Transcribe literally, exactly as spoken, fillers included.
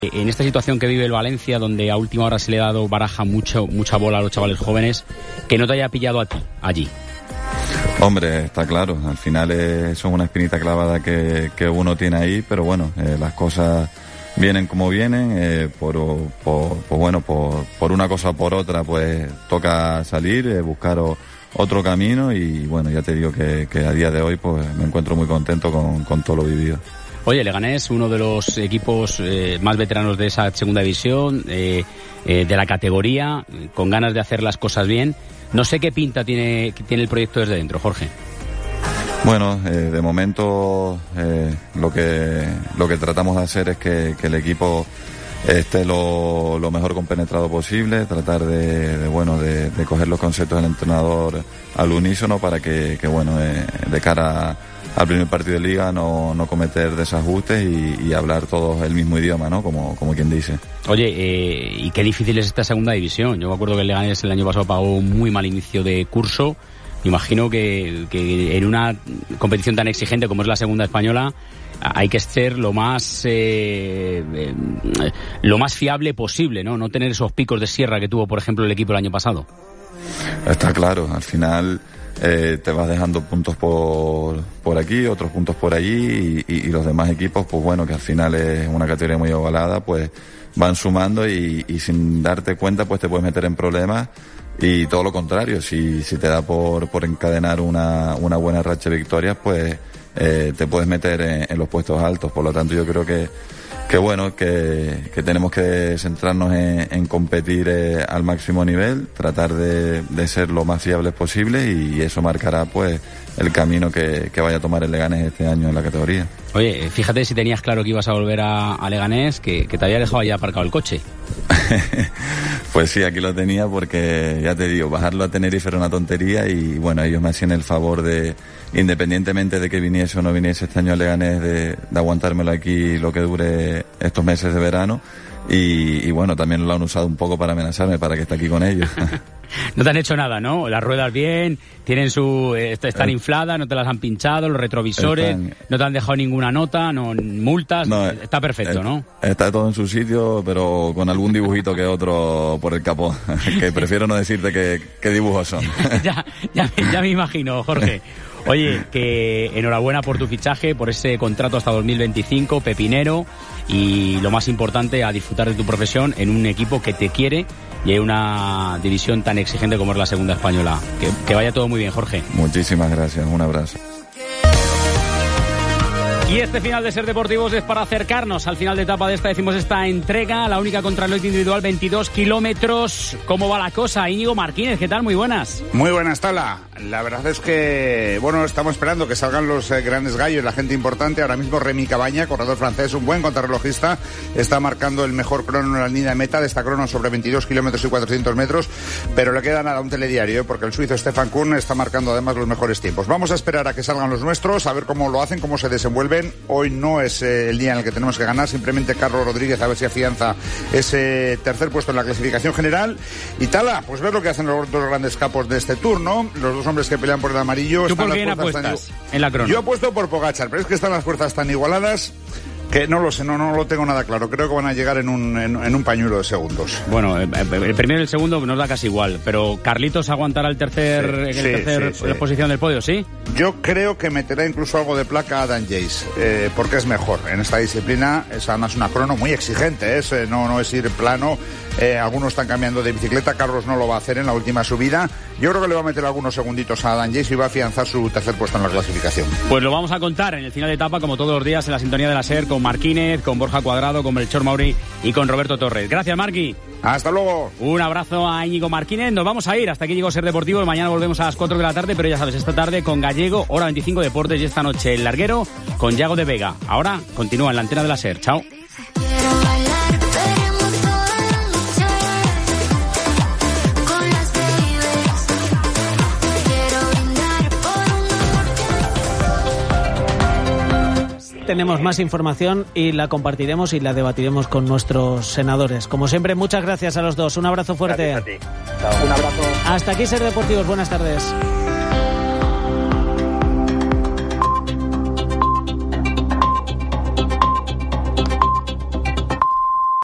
En esta situación que vive el Valencia, donde a última hora se le ha dado baraja mucho, mucha bola a los chavales jóvenes, que no te haya pillado a ti, allí. Hombre, está claro, al final es, son una espinita clavada que, que uno tiene ahí, pero bueno, eh, las cosas vienen como vienen, eh, por, por, pues bueno, por, por una cosa o por otra, pues toca salir, eh, buscar o, otro camino y bueno, ya te digo que, que a día de hoy pues me encuentro muy contento con, con todo lo vivido. Oye, Leganés, uno de los equipos eh, más veteranos de esa segunda división, eh, eh, de la categoría, con ganas de hacer las cosas bien. No sé qué pinta tiene, tiene el proyecto desde dentro, Jorge. Bueno, eh, de momento eh, lo que lo que tratamos de hacer es que, que el equipo esté lo, lo mejor compenetrado posible, tratar de, de bueno de, de coger los conceptos del entrenador al unísono para que, que bueno eh, de cara al primer partido de liga no, no cometer desajustes y, y hablar todos el mismo idioma, ¿no? Como, como quien dice. Oye, eh, y qué difícil es esta segunda división. Yo me acuerdo que el Leganés el año pasado pagó un muy mal inicio de curso. Me imagino que, que en una competición tan exigente como es la segunda española hay que ser lo más eh, eh, lo más fiable posible, ¿no? No tener esos picos de sierra que tuvo, por ejemplo, el equipo el año pasado. Está claro, al final eh, te vas dejando puntos por por aquí, otros puntos por allí y, y, y los demás equipos, pues bueno, que al final es una categoría muy ovalada, pues van sumando y, y sin darte cuenta pues te puedes meter en problemas. Y todo lo contrario, si, si te da por, por encadenar una, una buena racha de victorias, pues eh, te puedes meter en, en los puestos altos. Por lo tanto, yo creo que, que bueno, que, que tenemos que centrarnos en, en competir eh, al máximo nivel, tratar de, de ser lo más fiables posible y eso marcará pues el camino que, que vaya a tomar el Leganés este año en la categoría. Oye, fíjate si tenías claro que ibas a volver a, a Leganés, que, que te había dejado ya aparcado el coche. Pues sí, aquí lo tenía porque, ya te digo, bajarlo a Tenerife era una tontería y bueno, ellos me hacían el favor de, independientemente de que viniese o no viniese este año a Leganés, de, de aguantármelo aquí lo que dure estos meses de verano y, y bueno, también lo han usado un poco para amenazarme para que esté aquí con ellos. No te han hecho nada, ¿no? Las ruedas bien, tienen su están eh, infladas, no te las han pinchado, los retrovisores, están, no te han dejado ninguna nota, no multas, no, está perfecto, eh, ¿no? Está todo en su sitio, pero con algún dibujito que otro por el capó, que prefiero no decirte qué, qué dibujos son. ya, ya, ya me imagino, Jorge. Oye, que enhorabuena por tu fichaje, por ese contrato hasta dos mil veinticinco, pepinero, y lo más importante, a disfrutar de tu profesión en un equipo que te quiere y hay una división tan exigente como es la segunda española. Que, que vaya todo muy bien, Jorge. Muchísimas gracias, un abrazo. Y este final de Ser Deportivos es para acercarnos al final de etapa de esta, decimos, esta entrega, la única contrarreloj individual, veintidós kilómetros. ¿Cómo va la cosa? Íñigo Martínez, ¿qué tal? Muy buenas. Muy buenas, Tala. La verdad es que, bueno, estamos esperando que salgan los eh, grandes gallos, la gente importante. Ahora mismo Remy Cabaña, corredor francés, un buen contrarrelojista, está marcando el mejor crono en la línea de meta de esta crono sobre veintidós kilómetros y cuatrocientos metros, pero le queda nada a un telediario, porque el suizo Stefan Kuhn está marcando además los mejores tiempos. Vamos a esperar a que salgan los nuestros, a ver cómo lo hacen, cómo se desenvuelven. Hoy no es eh, el día en el que tenemos que ganar, simplemente Carlos Rodríguez a ver si afianza ese tercer puesto en la clasificación general. Y Tala, pues ver lo que hacen los dos grandes capos de este turno, los dos hombres que pelean por el amarillo. ¿Tú por quién apuestas tan... en la crono? Yo apuesto por Pogačar, pero es que están las fuerzas tan igualadas que no lo sé, no, no lo tengo nada claro. Creo que van a llegar en un, en, en un pañuelo de segundos. Bueno, el primero y el segundo nos da casi igual, pero ¿Carlitos aguantará el tercer, sí, el sí, tercer sí, sí. posición del podio, sí? Yo creo que meterá incluso algo de placa a Dan Jace, eh, porque es mejor en esta disciplina. Es además una crono muy exigente, ¿eh? no, no es ir plano. Eh, algunos están cambiando de bicicleta, Carlos no lo va a hacer en la última subida. Yo creo que le va a meter algunos segunditos a Dan Jace y va a afianzar su tercer puesto en la clasificación. Pues lo vamos a contar en el final de etapa, como todos los días, en la sintonía de la SER, con Marquínez, con Borja Cuadrado, con Melchor Mauri y con Roberto Torres. Gracias, Marqui. Hasta luego. Un abrazo a Íñigo Marquínez. Nos vamos a ir. Hasta aquí llegó Ser Deportivo. Mañana volvemos a las cuatro de la tarde, pero ya sabes, esta tarde con Gallego, hora veinticinco Deportes, y esta noche El Larguero con Yago de Vega. Ahora continúa en la antena de la SER. Chao. Tenemos más información y la compartiremos y la debatiremos con nuestros senadores. Como siempre, muchas gracias a los dos. Un abrazo fuerte. Gracias a ti. Chao. Un abrazo. Hasta aquí Ser Deportivos. Buenas tardes.